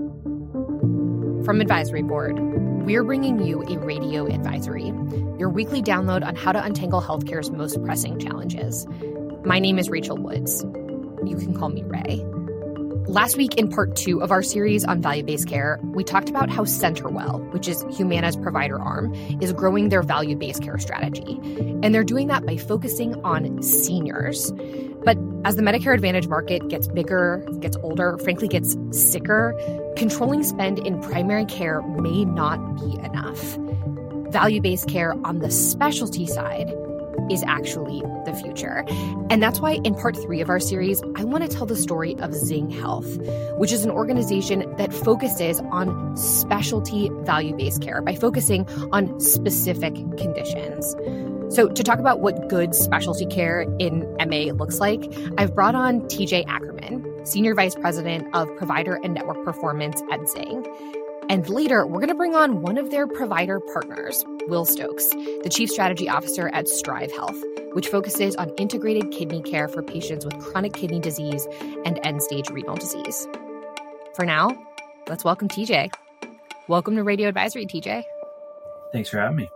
From Advisory Board, we're bringing you a radio advisory, your weekly download on how to untangle healthcare's most pressing challenges. My name is Rachel Woods. You can call me Ray. Last week, in part 2 of our series on value-based care, we talked about how CenterWell, which is Humana's provider arm, is growing their value-based care strategy. And they're doing that by focusing on seniors. But as the Medicare Advantage market gets bigger, gets older, frankly gets sicker, controlling spend in primary care may not be enough. Value-based care on the specialty side is actually the future. And that's why in part 3 of our series, I want to tell the story of Zing Health, which is an organization that focuses on specialty value-based care by focusing on specific conditions. So to talk about what good specialty care in MA looks like, I've brought on TJ Ackerman, Senior Vice President of Provider and Network Performance at Zing. And later, we're going to bring on one of their provider partners, Will Stokes, the Chief Strategy Officer at Strive Health, which focuses on integrated kidney care for patients with chronic kidney disease and end-stage renal disease. For now, let's welcome TJ. Welcome to Radio Advisory, TJ. Thanks for having me.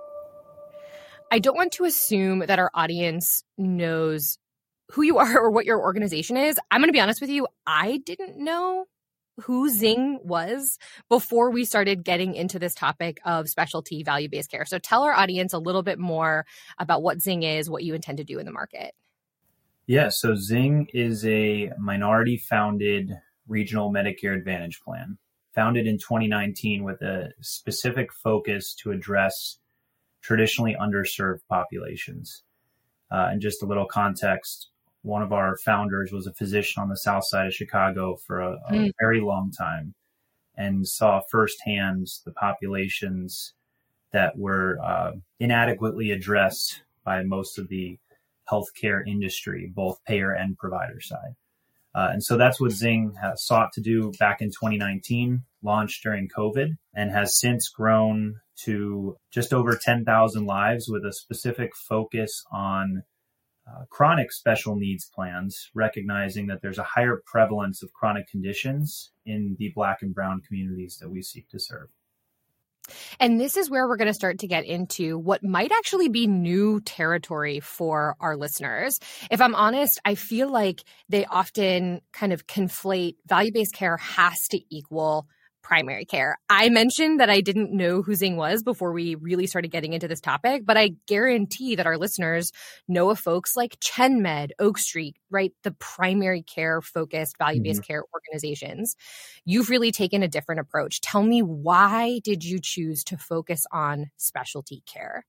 I don't want to assume that our audience knows who you are or what your organization is. I'm going to be honest with you. I didn't know who Zing was before we started getting into this topic of specialty value-based care. So tell our audience a little bit more about what Zing is, what you intend to do in the market. Yeah, so Zing is a minority-founded regional Medicare Advantage plan, founded in 2019 with a specific focus to address traditionally underserved populations. And just a little context, one of our founders was a physician on the south side of Chicago for a very long time and saw firsthand the populations that were inadequately addressed by most of the healthcare industry, both payer and provider side. And so that's what Zing has sought to do back in 2019, launched during COVID, and has since grown to just over 10,000 lives with a specific focus on chronic special needs plans, recognizing that there's a higher prevalence of chronic conditions in the Black and Brown communities that we seek to serve. And this is where we're going to start to get into what might actually be new territory for our listeners. If I'm honest, I feel like they often kind of conflate value-based care has to equal primary care. I mentioned that I didn't know who Zing was before we really started getting into this topic, but I guarantee that our listeners know of folks like ChenMed, Oak Street, right? The primary care focused value-based care organizations. You've really taken a different approach. Tell me, why did you choose to focus on specialty care?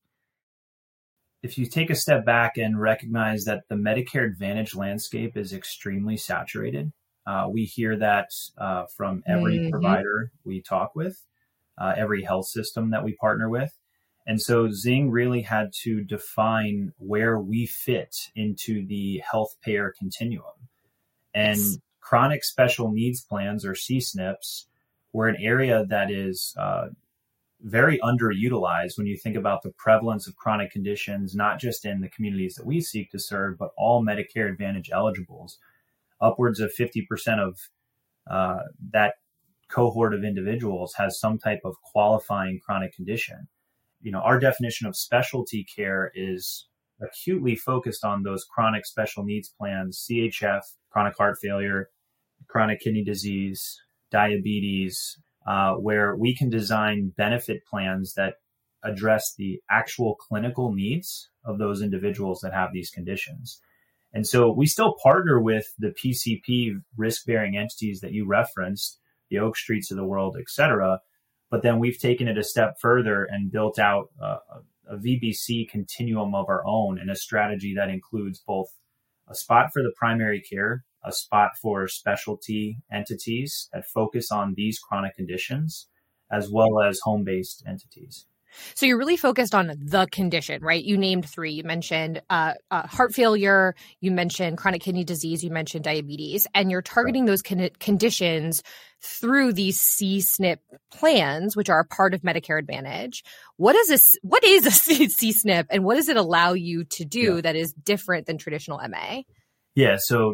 If you take a step back and recognize that the Medicare Advantage landscape is extremely saturated, we hear that from every provider we talk with, every health system that we partner with. And so Zing really had to define where we fit into the health payer continuum. And chronic special needs plans, or CSNPs, were an area that is very underutilized when you think about the prevalence of chronic conditions, not just in the communities that we seek to serve, but all Medicare Advantage eligibles. Upwards of 50% of that cohort of individuals has some type of qualifying chronic condition. You know, our definition of specialty care is acutely focused on those chronic special needs plans, CHF, chronic heart failure, chronic kidney disease, diabetes, where we can design benefit plans that address the actual clinical needs of those individuals that have these conditions. And so we still partner with the PCP risk-bearing entities that you referenced, the Oak Streets of the world, et cetera. But then we've taken it a step further and built out a VBC continuum of our own, and a strategy that includes both a spot for the primary care, a spot for specialty entities that focus on these chronic conditions, as well as home-based entities. So you're really focused on the condition, right? You named 3. You mentioned heart failure, you mentioned chronic kidney disease, you mentioned diabetes, and you're targeting those conditions through these CSNP plans, which are a part of Medicare Advantage. What is a CSNP, and what does it allow you to do that is different than traditional MA? Yeah, so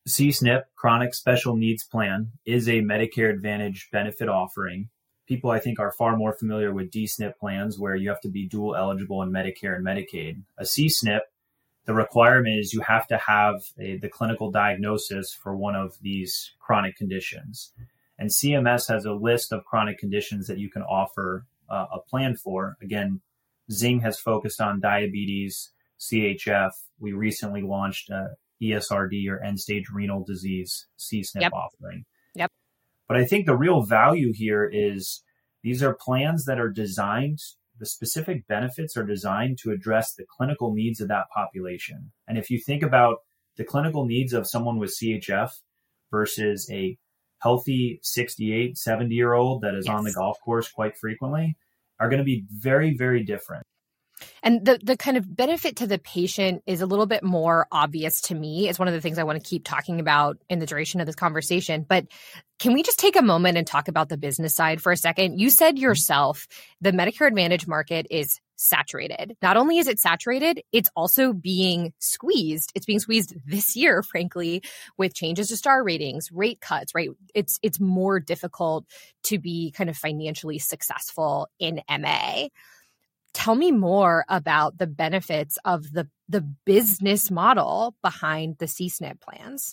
CSNP, Chronic Special Needs Plan, is a Medicare Advantage benefit offering. People, I think, are far more familiar with D-SNP plans where you have to be dual eligible in Medicare and Medicaid. A C-SNP, the requirement is you have to have the clinical diagnosis for one of these chronic conditions. And CMS has a list of chronic conditions that you can offer a plan for. Again, Zing has focused on diabetes, CHF. We recently launched ESRD, or end-stage renal disease, CSNP offering. Yep. But I think the real value here is these are plans that are designed, the specific benefits are designed to address the clinical needs of that population. And if you think about the clinical needs of someone with CHF versus a healthy 68, 70-year-old that is on the golf course quite frequently, are going to be very, very different. And the kind of benefit to the patient is a little bit more obvious to me. It's one of the things I want to keep talking about in the duration of this conversation. But can we just take a moment and talk about the business side for a second? You said yourself, the Medicare Advantage market is saturated. Not only is it saturated, it's also being squeezed. It's being squeezed this year, frankly, with changes to star ratings, rate cuts, right? It's more difficult to be kind of financially successful in MA. Tell me more about the benefits of the business model behind the CSNP plans.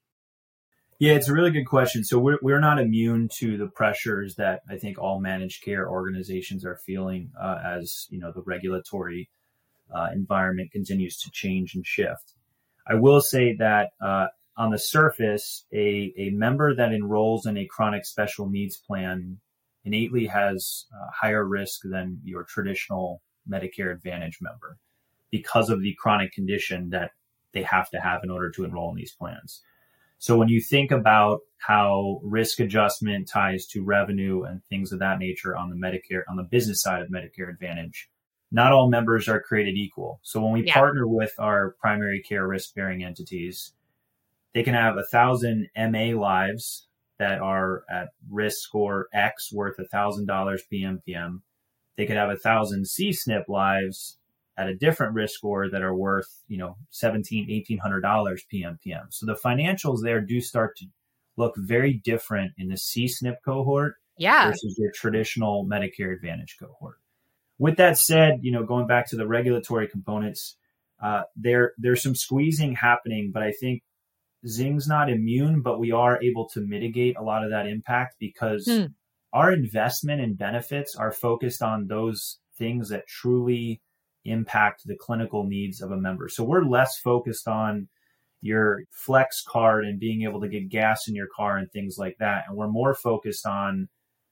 Yeah, it's a really good question. So we're not immune to the pressures that I think all managed care organizations are feeling as the regulatory environment continues to change and shift. I will say that on the surface, a member that enrolls in a chronic special needs plan innately has higher risk than your traditional Medicare Advantage member because of the chronic condition that they have to have in order to enroll in these plans. So when you think about how risk adjustment ties to revenue and things of that nature on the business side of Medicare Advantage, not all members are created equal. So when we partner with our primary care risk-bearing entities, they can have 1,000 MA lives that are at risk score X worth $1,000 PMPM. They could have 1,000 CSNP lives at a different risk score that are worth, $1,700, $1,800 PMPM. So the financials there do start to look very different in the CSNP cohort versus your traditional Medicare Advantage cohort. With that said, going back to the regulatory components, there's some squeezing happening, but I think Zing's not immune, but we are able to mitigate a lot of that impact because our investment in benefits are focused on those things that truly impact the clinical needs of a member. So we're less focused on your flex card and being able to get gas in your car and things like that. And we're more focused on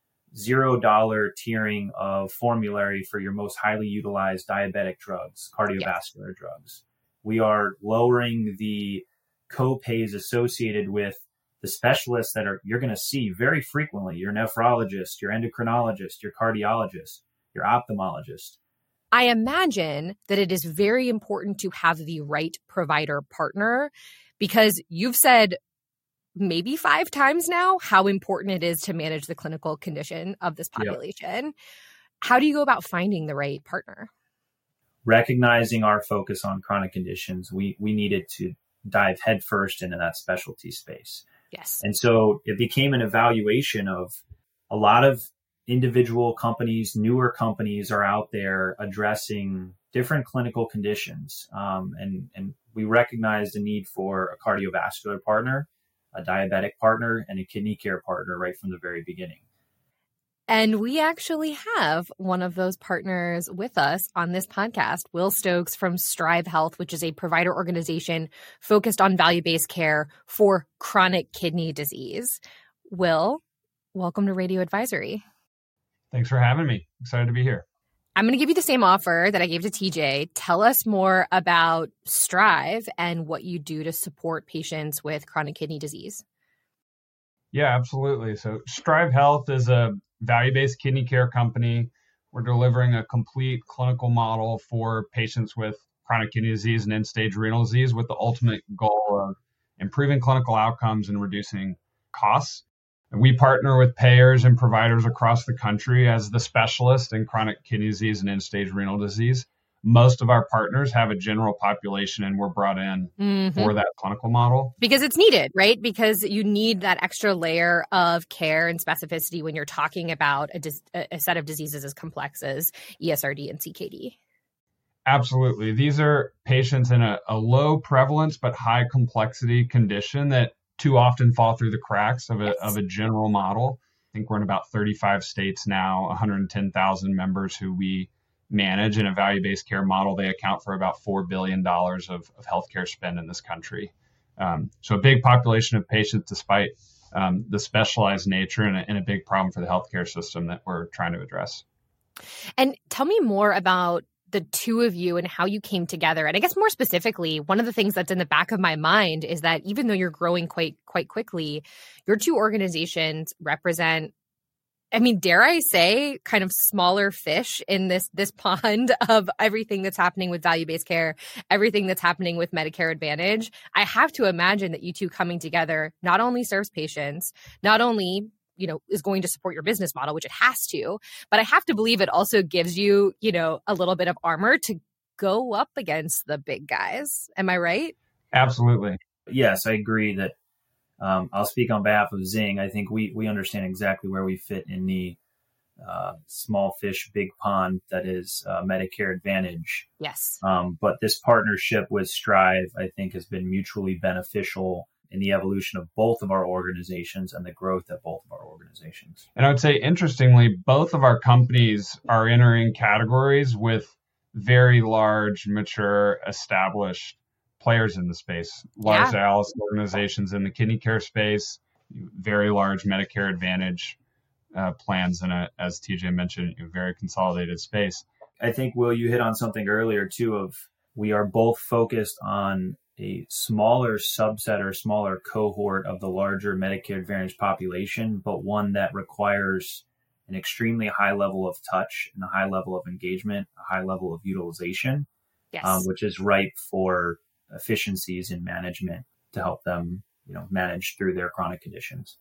$0 tiering of formulary for your most highly utilized diabetic drugs, cardiovascular drugs. We are lowering the co-pays associated with the specialists that you're going to see very frequently, your nephrologist, your endocrinologist, your cardiologist, your ophthalmologist. I imagine that it is very important to have the right provider partner because you've said maybe 5 times now how important it is to manage the clinical condition of this population. Yep. How do you go about finding the right partner? Recognizing our focus on chronic conditions, we needed to dive headfirst into that specialty space. Yes. And so it became an evaluation of a lot of individual companies, newer companies are out there addressing different clinical conditions. And we recognized the need for a cardiovascular partner, a diabetic partner, and a kidney care partner right from the very beginning. And we actually have one of those partners with us on this podcast, Will Stokes from Strive Health, which is a provider organization focused on value-based care for chronic kidney disease. Will, welcome to Radio Advisory. Thanks for having me. Excited to be here. I'm going to give you the same offer that I gave to TJ. Tell us more about Strive and what you do to support patients with chronic kidney disease. Yeah, absolutely. So Strive Health is a value-based kidney care company. We're delivering a complete clinical model for patients with chronic kidney disease and end-stage renal disease with the ultimate goal of improving clinical outcomes and reducing costs. And we partner with payers and providers across the country as the specialist in chronic kidney disease and end-stage renal disease. most of our partners have a general population and we're brought in for that clinical model. Because it's needed, right? Because you need that extra layer of care and specificity when you're talking about a set of diseases as complex as ESRD and CKD. Absolutely. These are patients in a low prevalence but high complexity condition that too often fall through the cracks of a general model. I think we're in about 35 states now, 110,000 members who we manage in a value-based care model. They account for about $4 billion of healthcare spend in this country. So a big population of patients despite the specialized nature and a big problem for the healthcare system that we're trying to address. And tell me more about the two of you and how you came together. And I guess more specifically, one of the things that's in the back of my mind is that even though you're growing quite quickly, your two organizations represent, I mean, dare I say, kind of smaller fish in this pond of everything that's happening with value-based care, everything that's happening with Medicare Advantage. I have to imagine that you two coming together not only serves patients, not only is going to support your business model, which it has to, but I have to believe it also gives you, a little bit of armor to go up against the big guys. Am I right? Absolutely. Yes, I agree that I'll speak on behalf of Zing. I think we understand exactly where we fit in the small fish, big pond that is Medicare Advantage. Yes. But this partnership with Strive, I think, has been mutually beneficial in the evolution of both of our organizations and the growth of both of our organizations. And I would say, interestingly, both of our companies are entering categories with very large, mature, established players in the space, large dialysis organizations in the kidney care space, very large Medicare Advantage plans in as TJ mentioned, a very consolidated space. I think, Will, you hit on something earlier too of we are both focused on a smaller subset or smaller cohort of the larger Medicare Advantage population, but one that requires an extremely high level of touch and a high level of engagement, a high level of utilization, which is ripe for efficiencies in management to help them, manage through their chronic conditions.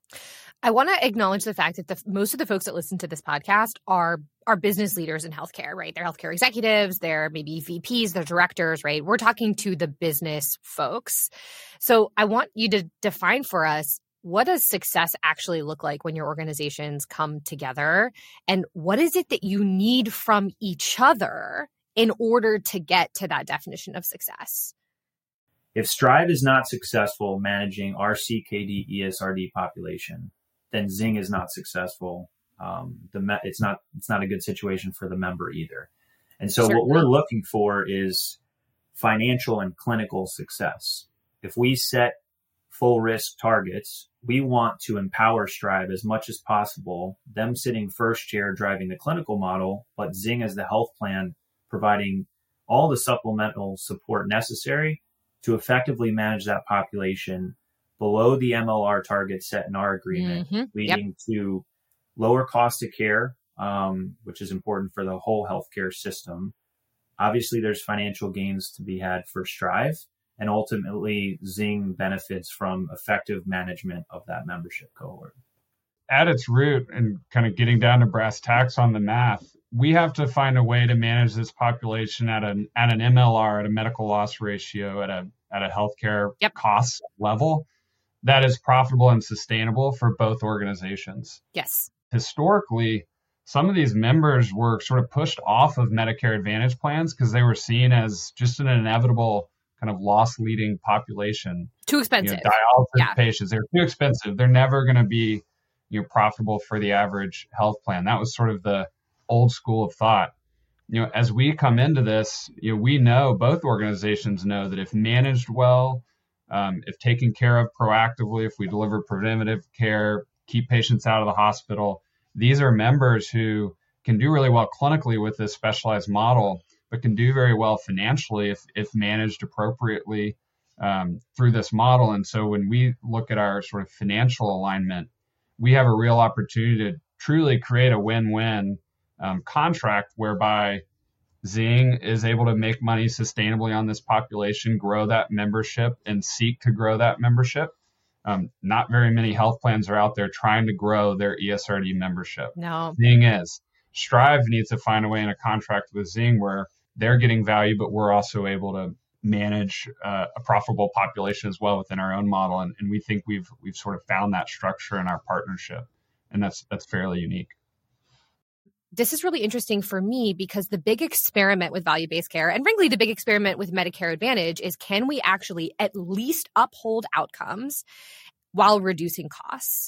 I want to acknowledge the fact that most of the folks that listen to this podcast are business leaders in healthcare, right? They're healthcare executives, they're maybe VPs, they're directors, right? We're talking to the business folks. So I want you to define for us, what does success actually look like when your organizations come together? And what is it that you need from each other in order to get to that definition of success? If Strive is not successful managing our CKD ESRD population, then Zing is not successful. It's not a good situation for the member either. And so what we're looking for is financial and clinical success. If we set full risk targets, we want to empower Strive as much as possible, them sitting first chair driving the clinical model, but Zing as the health plan providing all the supplemental support necessary to effectively manage that population below the MLR target set in our agreement, leading to lower cost of care, which is important for the whole healthcare system. Obviously, there's financial gains to be had for Strive, and ultimately, Zing benefits from effective management of that membership cohort. At its root, and kind of getting down to brass tacks on the math, we have to find a way to manage this population at an MLR, at a medical loss ratio, at a healthcare cost level that is profitable and sustainable for both organizations. Yes. Historically, some of these members were sort of pushed off of Medicare Advantage plans because they were seen as just an inevitable kind of loss-leading population. Too expensive. Dialysis patients, they're too expensive. They're never going to be profitable for the average health plan. That was sort of the old school of thought. As we come into this, we know, both organizations know, that if managed well, if taken care of proactively, if we deliver preventative care, keep patients out of the hospital, these are members who can do really well clinically with this specialized model, but can do very well financially if managed appropriately through this model. And so when we look at our sort of financial alignment, we have a real opportunity to truly create a win-win contract whereby Zing is able to make money sustainably on this population, grow that membership, and seek to grow that membership. Not very many health plans are out there trying to grow their ESRD membership. No. Zing is. Strive needs to find a way in a contract with Zing where they're getting value, but we're also able to manage a profitable population as well within our own model. And we think we've sort of found that structure in our partnership, and that's fairly unique. This is really interesting for me because the big experiment with value-based care, and frankly, the big experiment with Medicare Advantage, is can we actually at least uphold outcomes while reducing costs?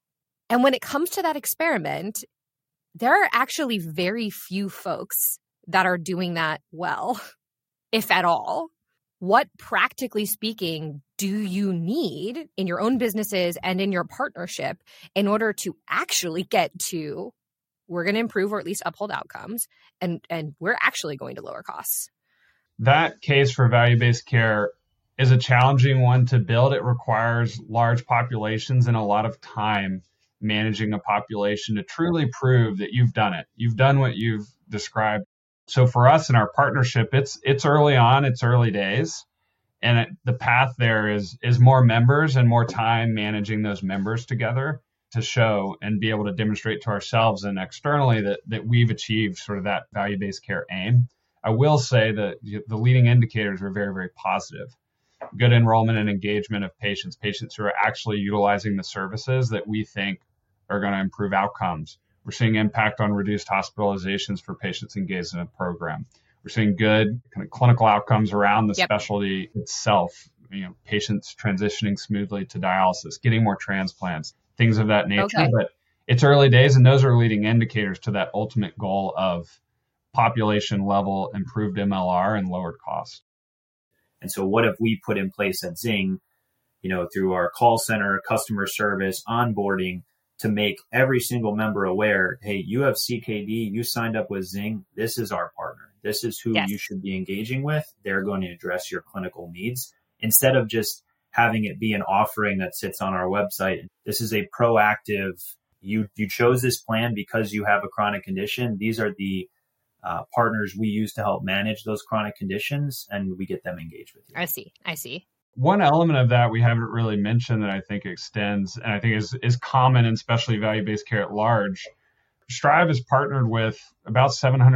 And when it comes to that experiment, there are actually very few folks that are doing that well, if at all. What, practically speaking, do you need in your own businesses and in your partnership in order to actually get to we're going to improve or at least uphold outcomes, and we're actually going to lower costs? That case for value-based care is a challenging one to build. It requires large populations and a lot of time managing a population to truly prove that you've done it. You've done what you've described. So for us in our partnership, it's early on, it's early days. And the path there is more members and more time managing those members together to show and be able to demonstrate to ourselves and externally that we've achieved sort of that value-based care aim. I will say that the leading indicators are very, very positive. Good enrollment and engagement of patients who are actually utilizing the services that we think are going to improve outcomes. We're seeing impact on reduced hospitalizations for patients engaged in a program. We're seeing good kind of clinical outcomes around the specialty itself, patients transitioning smoothly to dialysis, getting more transplants, things of that nature. Okay. But it's early days, and those are leading indicators to that ultimate goal of population level improved MLR and lowered costs. And so what have we put in place at Zing, through our call center, customer service, onboarding, to make every single member aware, hey, you have CKD, you signed up with Zing, this is our partner. This is who you should be engaging with. They're going to address your clinical needs instead of just having it be an offering that sits on our website. This is a proactive, you chose this plan because you have a chronic condition. These are the partners we use to help manage those chronic conditions, and we get them engaged with you. I see. One element of that we haven't really mentioned that I think extends and I think is common in especially value-based care at large. Strive has partnered with about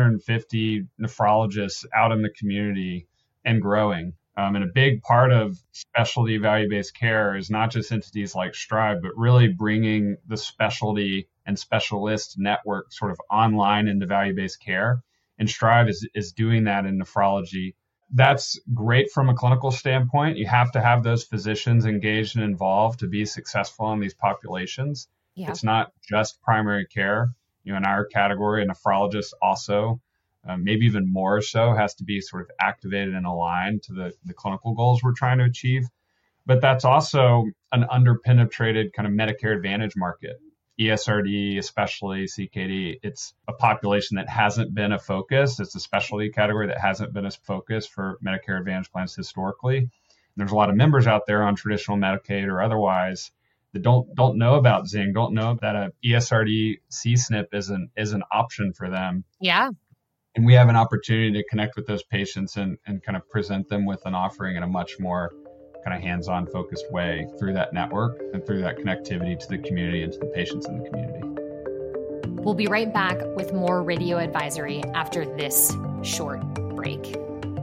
750 nephrologists out in the community and growing. And a big part of specialty value-based care is not just entities like Strive, but really bringing the specialty and specialist network sort of online into value-based care. And Strive is doing that in nephrology. That's great from a clinical standpoint. You have to have those physicians engaged and involved to be successful in these populations. Yeah. It's not just primary care. In our category, a nephrologist also, maybe even more so, has to be sort of activated and aligned to the clinical goals we're trying to achieve. But that's also an underpenetrated kind of Medicare Advantage market. ESRD, especially CKD, it's a population that hasn't been a focus. It's a specialty category that hasn't been a focus for Medicare Advantage plans historically. And there's a lot of members out there on traditional Medicaid or otherwise that don't know about Zing, don't know that a ESRD C-SNP is an option for them. Yeah. And we have an opportunity to connect with those patients and kind of present them with an offering in a much more kind of hands-on focused way through that network and through that connectivity to the community and to the patients in the community. We'll be right back with more Radio Advisory after this short break.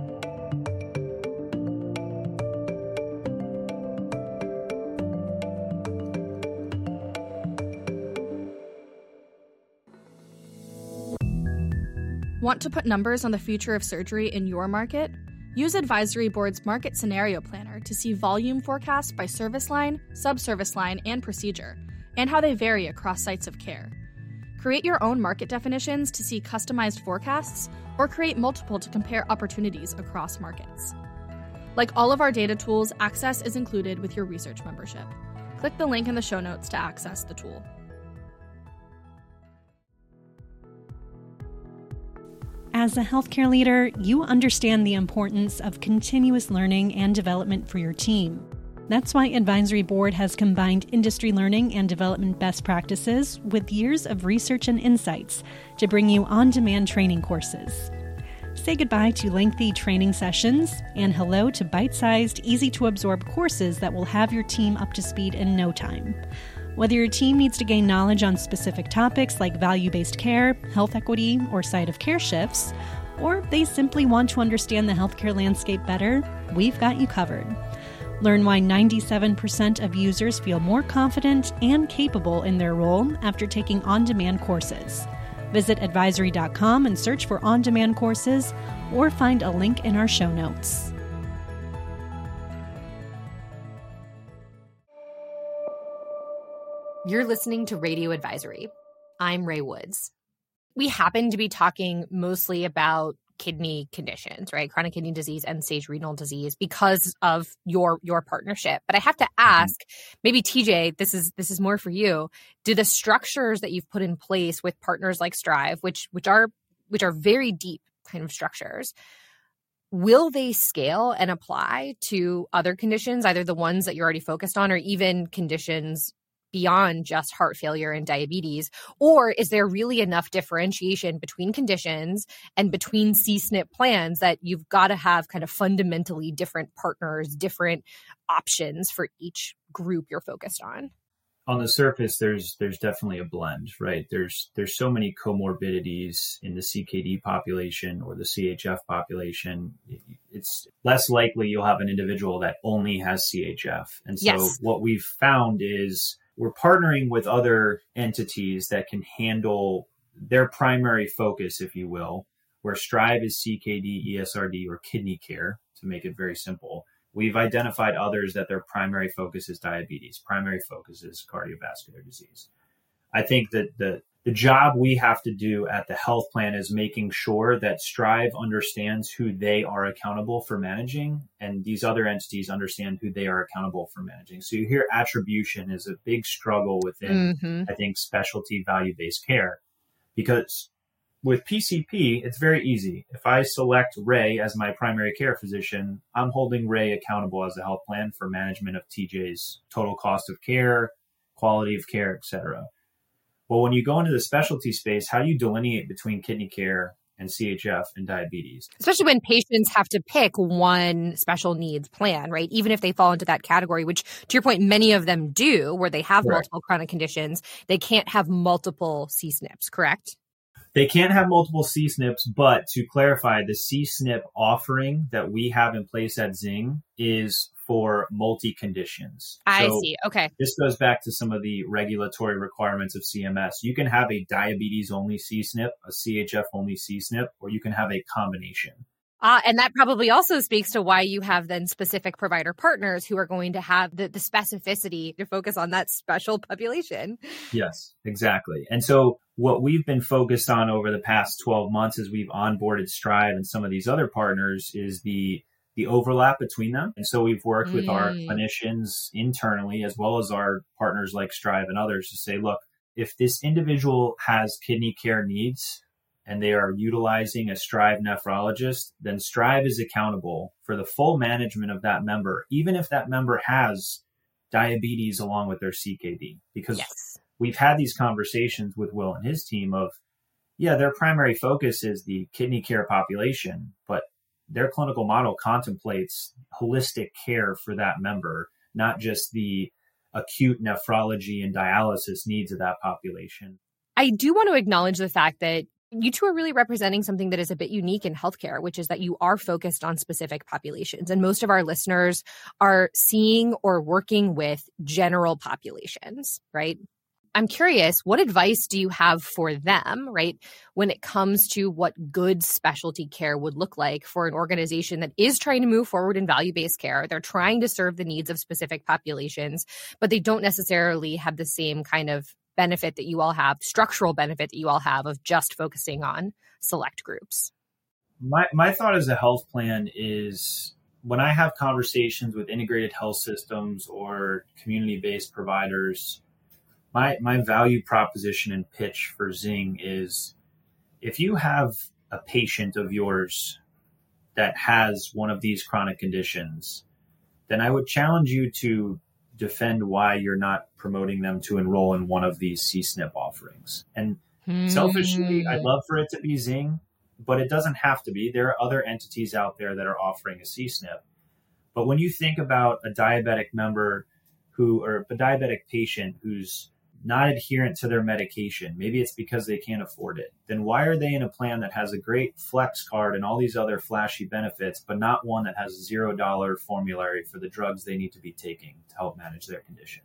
Want to put numbers on the future of surgery in your market? Use Advisory Board's Market Scenario Planner to see volume forecasts by service line, subservice line, and procedure, and how they vary across sites of care. Create your own market definitions to see customized forecasts, or create multiple to compare opportunities across markets. Like all of our data tools, Access is included with your research membership. Click the link in the show notes to access the tool. As a healthcare leader, you understand the importance of continuous learning and development for your team. That's why Advisory Board has combined industry learning and development best practices with years of research and insights to bring you on-demand training courses. Say goodbye to lengthy training sessions and hello to bite-sized, easy-to-absorb courses that will have your team up to speed in no time. Whether your team needs to gain knowledge on specific topics like value-based care, health equity, or site of care shifts, or they simply want to understand the healthcare landscape better, we've got you covered. Learn why 97% of users feel more confident and capable in their role after taking on-demand courses. Visit advisory.com and search for on-demand courses, or find a link in our show notes. You're listening to Radio Advisory. I'm Ray Woods. We happen to be talking mostly about kidney conditions, right? Chronic kidney disease, end-stage renal disease, because of your partnership. But I have to ask, maybe TJ, this is more for you. Do the structures that you've put in place with partners like Strive, which are very deep kind of structures, will they scale and apply to other conditions, either the ones that you're already focused on, or even conditions beyond just heart failure and diabetes? Or is there really enough differentiation between conditions and between CSNP plans that you've got to have kind of fundamentally different partners, different options for each group you're focused on? On the surface, there's definitely a blend, right? There's so many comorbidities in the CKD population or the CHF population. It's less likely you'll have an individual that only has CHF. And so what we've found is we're partnering with other entities that can handle their primary focus, if you will, where Strive is CKD, ESRD, or kidney care, to make it very simple. We've identified others that their primary focus is diabetes, primary focus is cardiovascular disease. I think that the job we have to do at the health plan is making sure that Strive understands who they are accountable for managing, and these other entities understand who they are accountable for managing. So you hear attribution is a big struggle within, I think, specialty value-based care, because with PCP, it's very easy. If I select Ray as my primary care physician, I'm holding Ray accountable as a health plan for management of TJ's total cost of care, quality of care, et cetera. Well, when you go into the specialty space, how do you delineate between kidney care and CHF and diabetes? Especially when patients have to pick one special needs plan, right? Even if they fall into that category, which, to your point, many of them do, where they have multiple chronic conditions, they can't have multiple CSNPs, correct? They can't have multiple CSNPs, but to clarify, the CSNP offering that we have in place at Zing is for multi-conditions. I see. Okay. This goes back to some of the regulatory requirements of CMS. You can have a diabetes-only CSNP, a CHF-only CSNP, or you can have a combination. And that probably also speaks to why you have then specific provider partners who are going to have the specificity to focus on that special population. Yes, exactly. And so what we've been focused on over the past 12 months as we've onboarded Strive and some of these other partners is the overlap between them. And so we've worked with our clinicians internally, as well as our partners like Strive and others, to say, look, if this individual has kidney care needs and they are utilizing a Strive nephrologist, then Strive is accountable for the full management of that member, even if that member has diabetes along with their CKD. Because we've had these conversations with Will and his team of, their primary focus is the kidney care population, but their clinical model contemplates holistic care for that member, not just the acute nephrology and dialysis needs of that population. I do want to acknowledge the fact that you two are really representing something that is a bit unique in healthcare, which is that you are focused on specific populations. And most of our listeners are seeing or working with general populations, right? I'm curious, what advice do you have for them, right, when it comes to what good specialty care would look like for an organization that is trying to move forward in value-based care? They're trying to serve the needs of specific populations, but they don't necessarily have the same kind of benefit that you all have, structural benefit that you all have of just focusing on select groups. My thought as a health plan is when I have conversations with integrated health systems or community-based providers, my value proposition and pitch for Zing is if you have a patient of yours that has one of these chronic conditions, then I would challenge you to defend why you're not promoting them to enroll in one of these CSNP offerings. And selfishly, I'd love for it to be Zing, but it doesn't have to be. There are other entities out there that are offering a CSNP. But when you think about a diabetic member or a diabetic patient who's not adherent to their medication, maybe it's because they can't afford it, then why are they in a plan that has a great flex card and all these other flashy benefits, but not one that has $0 formulary for the drugs they need to be taking to help manage their condition?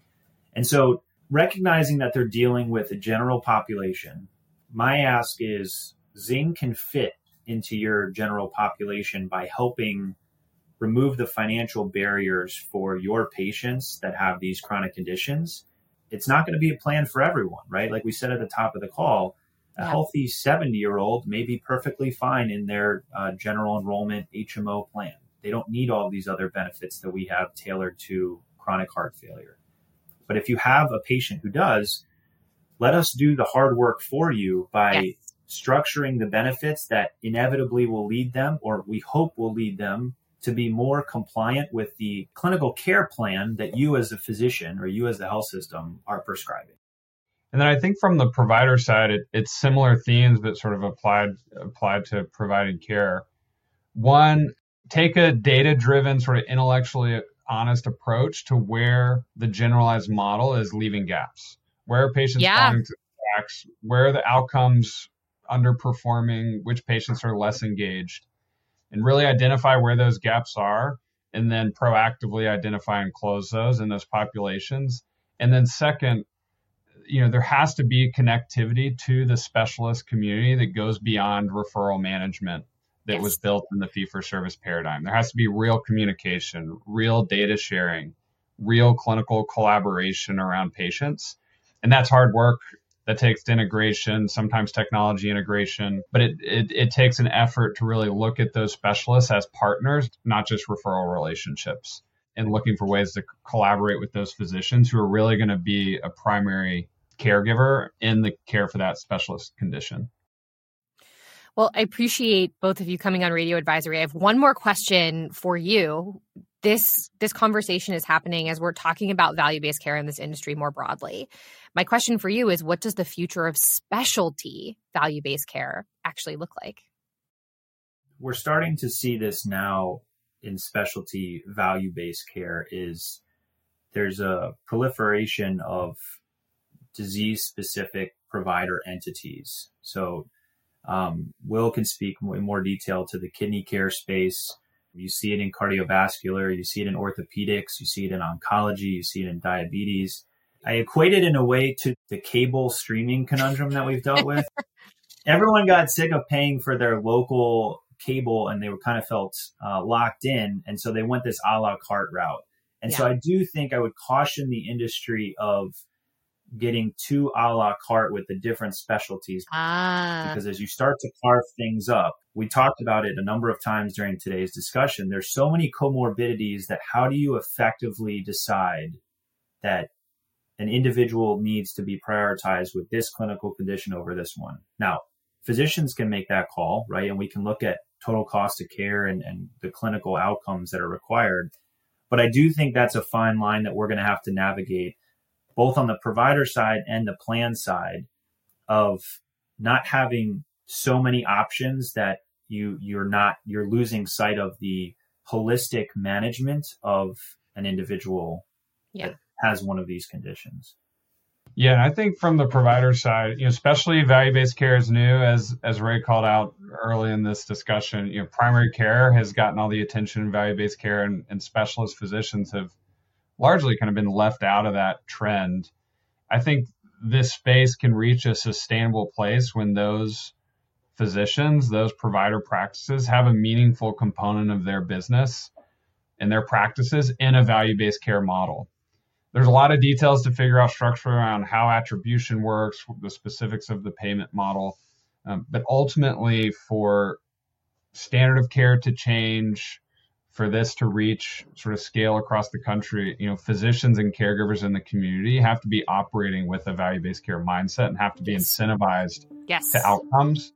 And so recognizing that they're dealing with a general population, my ask is Zing can fit into your general population by helping remove the financial barriers for your patients that have these chronic conditions. It's not going to be a plan for everyone, right? Like we said at the top of the call, a healthy 70-year-old may be perfectly fine in their general enrollment HMO plan. They don't need all these other benefits that we have tailored to chronic heart failure. But if you have a patient who does, let us do the hard work for you by structuring the benefits that inevitably will lead them, or we hope will lead them, to be more compliant with the clinical care plan that you as a physician or you as the health system are prescribing. And then I think from the provider side, it's similar themes, but sort of applied to providing care. One, take a data-driven, sort of intellectually honest approach to where the generalized model is leaving gaps. Where are patients falling through the cracks? Where are the outcomes underperforming? Which patients are less engaged? And really identify where those gaps are, and then proactively identify and close those in those populations. And then second, there has to be connectivity to the specialist community that goes beyond referral management that was built in the fee-for-service paradigm. There has to be real communication, real data sharing, real clinical collaboration around patients. And that's hard work. That takes integration, sometimes technology integration, but it takes an effort to really look at those specialists as partners, not just referral relationships, and looking for ways to collaborate with those physicians who are really going to be a primary caregiver in the care for that specialist condition. Well, I appreciate both of you coming on Radio Advisory. I have one more question for you. This conversation is happening as we're talking about value-based care in this industry more broadly. My question for you is, what does the future of specialty value-based care actually look like? We're starting to see this now in specialty value-based care. There's a proliferation of disease-specific provider entities. So Will can speak in more detail to the kidney care space. You see it in cardiovascular, you see it in orthopedics, you see it in oncology, you see it in diabetes. I equate it in a way to the cable streaming conundrum that we've dealt with. Everyone got sick of paying for their local cable and they were kind of felt locked in. And so they went this a la carte route. And so I do think I would caution the industry of getting too a la carte with the different specialties. Because as you start to carve things up, we talked about it a number of times during today's discussion. There's so many comorbidities that how do you effectively decide that an individual needs to be prioritized with this clinical condition over this one? Now, physicians can make that call, right? And we can look at total cost of care and the clinical outcomes that are required. But I do think that's a fine line that we're going to have to navigate both on the provider side and the plan side of not having so many options that you're losing sight of the holistic management of an individual that has one of these conditions. Yeah, and I think from the provider side, especially value-based care is new, as Ray called out early in this discussion. Primary care has gotten all the attention in value-based care, and specialist physicians have largely kind of been left out of that trend. I think this space can reach a sustainable place when those physicians, those provider practices have a meaningful component of their business and their practices in a value-based care model. There's a lot of details to figure out structure around how attribution works, the specifics of the payment model. But ultimately, for standard of care to change, for this to reach sort of scale across the country, physicians and caregivers in the community have to be operating with a value-based care mindset and have to be incentivized to outcomes.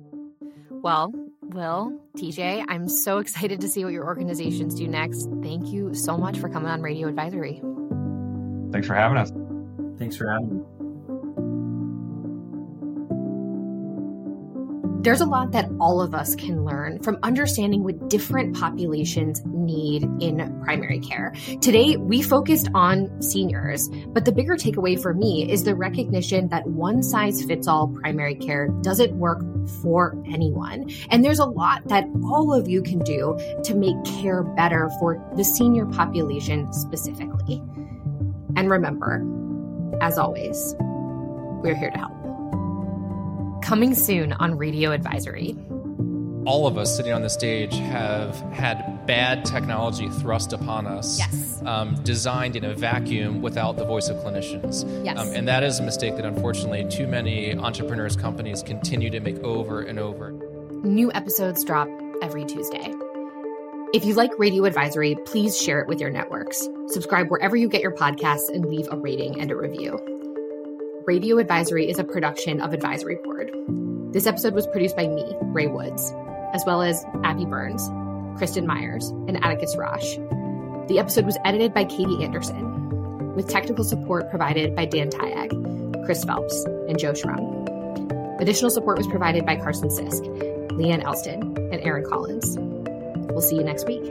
Well, Will, TJ, I'm so excited to see what your organizations do next. Thank you so much for coming on Radio Advisory. Thanks for having us. Thanks for having me. There's a lot that all of us can learn from understanding what different populations need in primary care. Today, we focused on seniors, but the bigger takeaway for me is the recognition that one-size-fits-all primary care doesn't work for anyone. And there's a lot that all of you can do to make care better for the senior population specifically. And remember, as always, we're here to help. Coming soon on Radio Advisory. All of us sitting on the stage have had bad technology thrust upon us, Yes. Designed in a vacuum without the voice of clinicians. Yes. And that is a mistake that unfortunately too many entrepreneurs, companies continue to make over and over. New episodes drop every Tuesday. If you like Radio Advisory, please share it with your networks. Subscribe wherever you get your podcasts and leave a rating and a review. Radio Advisory is a production of Advisory Board. This episode was produced by me, Ray Woods, as well as Abby Burns, Kristen Myers, and Atticus Rosh. The episode was edited by Katie Anderson, with technical support provided by Dan Tyag, Chris Phelps, and Joe Schrum. Additional support was provided by Carson Sisk, Leanne Elston, and Aaron Collins. We'll see you next week.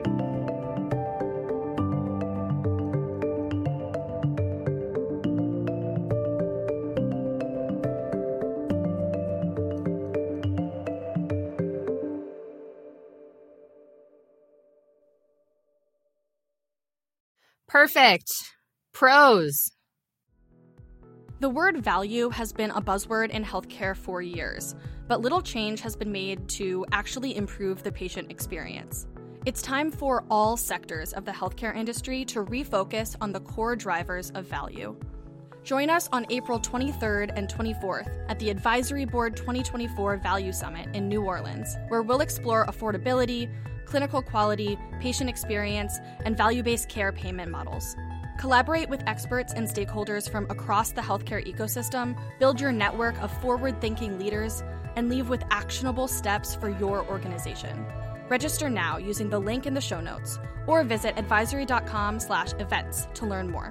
Perfect. Pros. The word value has been a buzzword in healthcare for years, but little change has been made to actually improve the patient experience. It's time for all sectors of the healthcare industry to refocus on the core drivers of value. Join us on April 23rd and 24th at the Advisory Board 2024 Value Summit in New Orleans, where we'll explore affordability, clinical quality, patient experience, and value-based care payment models. Collaborate with experts and stakeholders from across the healthcare ecosystem, build your network of forward-thinking leaders, and leave with actionable steps for your organization. Register now using the link in the show notes, or visit advisory.com/events to learn more.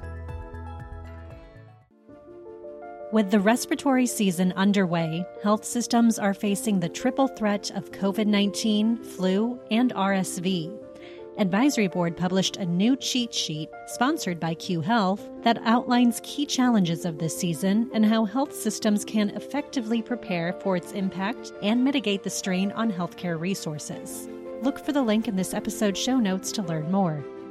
With the respiratory season underway, health systems are facing the triple threat of COVID-19, flu, and RSV. Advisory Board published a new cheat sheet sponsored by Q Health that outlines key challenges of this season and how health systems can effectively prepare for its impact and mitigate the strain on healthcare resources. Look for the link in this episode's show notes to learn more.